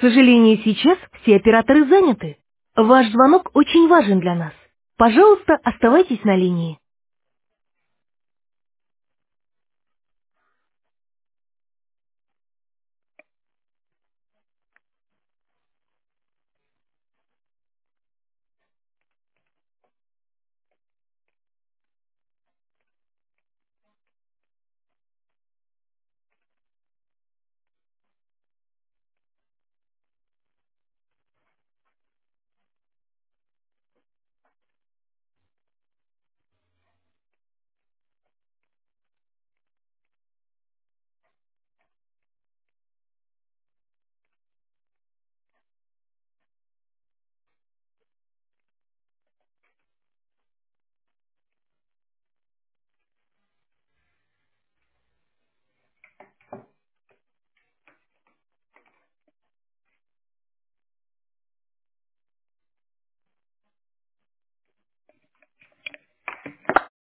сожалению, сейчас все операторы заняты. Ваш звонок очень важен для нас. Пожалуйста, оставайтесь на линии.